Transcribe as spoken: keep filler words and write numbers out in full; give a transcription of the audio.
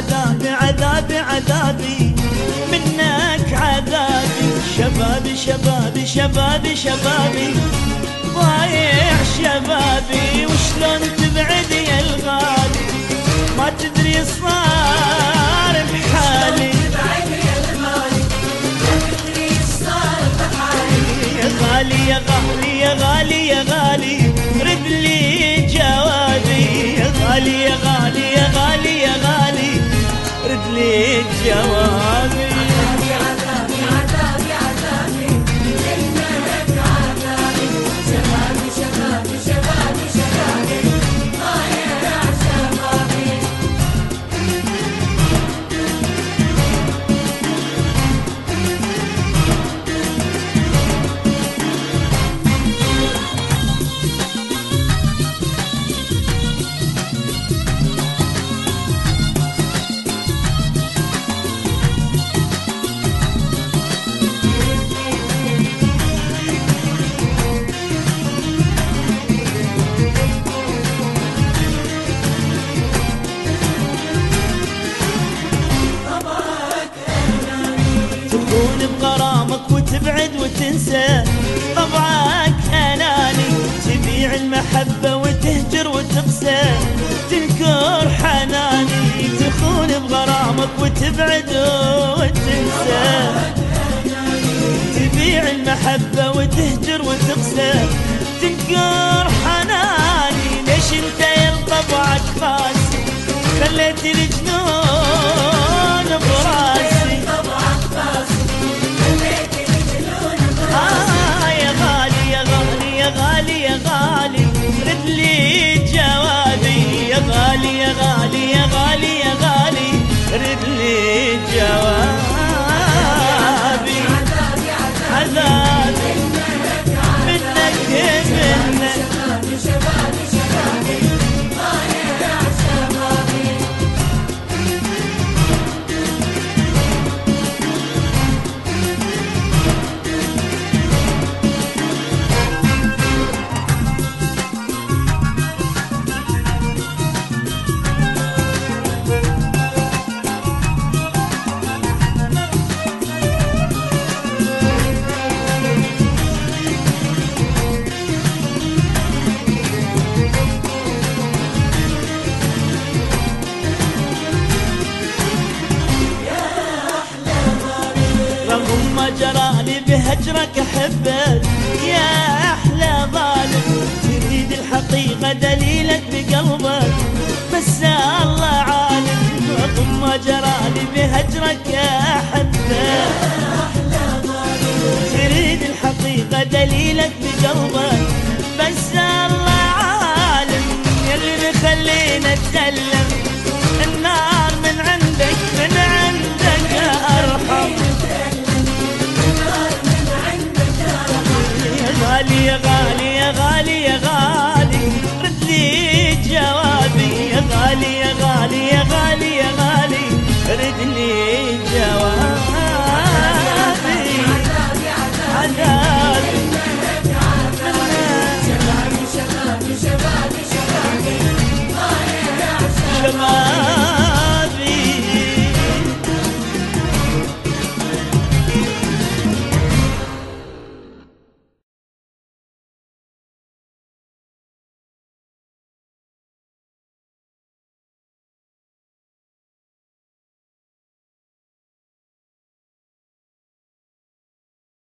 عذابي عذابي عذابي منك عذابي. شبابي شبابي شبابي شبابي ضايع شبابي. وشلون تبعد يا الغالي ما تدري صار بحالي. يا غالي يا غالي يا غالي يا غالي رد لي جوابي. يا غالي يا غالي يا غالي يا غالي رد لي جوابي. عذابي عذابي عذابي منك عذابي. شبابي شبابي شبابي شبابي ضايع شبابي. تخون بغرامك وتبعد وتنسى طبعك أناني. تبيع المحبة وتهجر وتقسى تنكر حناني. تخون بغرامك وتبعد وتنسى تبيع المحبة وتهجر وتقسى تنكر حناني. ليش انت يا طبعك قاسي خليت الجنون براسي. آه يا غالي يا غالي يا غالي يا غالي رد لي جوابي. يا غالي يا غالي يا غالي يا غالي رد لي جوابي. عذابي عذابي منك منك. شبابي شبابي شبابي ضايع شبابي. رغم ما جرالي بهجرك احبك يا احلى ظالم. تريد الحقيقة دليلك بقلبك بس الله عالم. رغم ما جرالي بهجرك يا